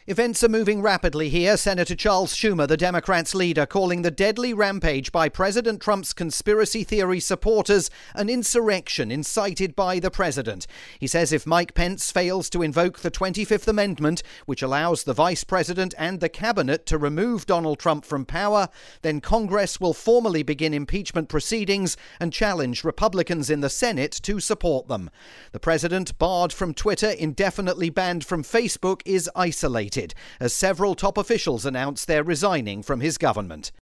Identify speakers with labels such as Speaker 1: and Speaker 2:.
Speaker 1: Events are moving rapidly here. Senator Charles Schumer, the Democrats' leader, calling the deadly rampage by President Trump's conspiracy theory supporters an insurrection incited by the president. He says if Mike Pence fails to invoke the 25th Amendment, which allows the vice president and the cabinet to remove Donald Trump from power, then Congress will formally begin impeachment proceedings and challenge Republicans in the Senate to support them. The president, barred from Twitter, indefinitely banned from Facebook, is isolated, as several top officials announced they're resigning from his government.